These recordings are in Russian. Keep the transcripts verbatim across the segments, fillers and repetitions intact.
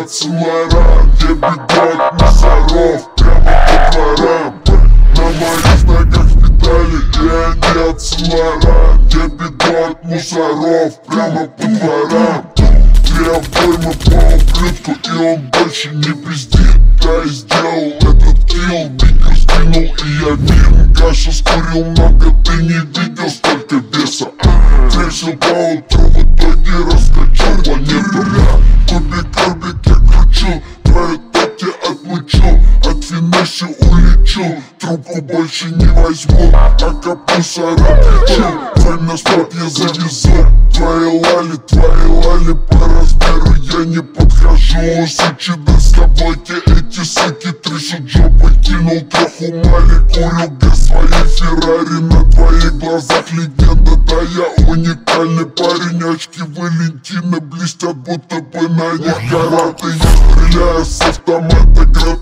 нет самаран, где бегут мусоров прямо по дворам. На моих ногах педали, и они от самаран, где бегут мусоров прямо по дворам. Две обоймы по ублюдку, и он больше не пиздит. Да, я сделал этот килл, видео скинул, и я мир. Кашу скурил много, ты не видел столько веса. Тресил по утру, в итоге раскачал планету. Кубик, кубик я кручу, твою тати отмучу, от финесси улечу, трубку больше не возьму, а капуса отвечу. Твой на спот я завезу, твои лали, твои лали по размеру я не подхожу. Сучи да с тобой-те эти суки трясут жопой. Кинул троху мали, курил без своей Феррари. На твоих глазах легенда, да я уникальный парень. Очки Валентина блестят, будто бы на них караты. Я стреляю с автомата,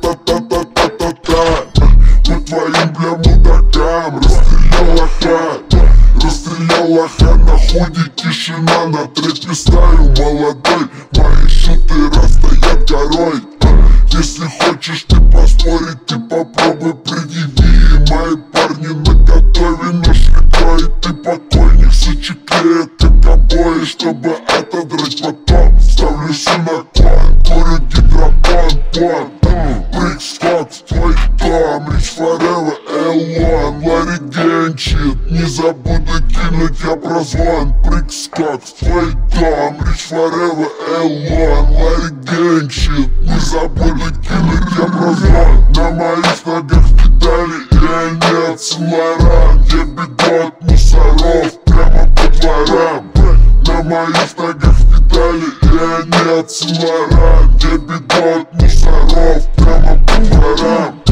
гра-та-та-та-та-та-та. По твоим, бля, мудакам расстрелял лоха. Расстрелял лоха на худе, тишина на трепе стаю. Молодой, мои шуты расстоят горой. Если хочешь ты поспорить, ты попробуй предъяви. Мои парни наготове, нож легко, и ты покойник. Сучи клеят как обои, чтобы отодрать потом. Ставлю все на кон, курю гидропон, пон. Брик скот в твой дом, рич форева, элон. Ларри Генчит, не забуду кинуть я прозвон. Брик скот в твой дом, рич форева, элон. Ларри Генчит, не забуду кинуть я прозвон. На моих ногах педали, и они от самаран, где бегут мусоров прямо по дворам. На моих ногах педали, и они от самаран, где бегут мусоров прямо по дворам.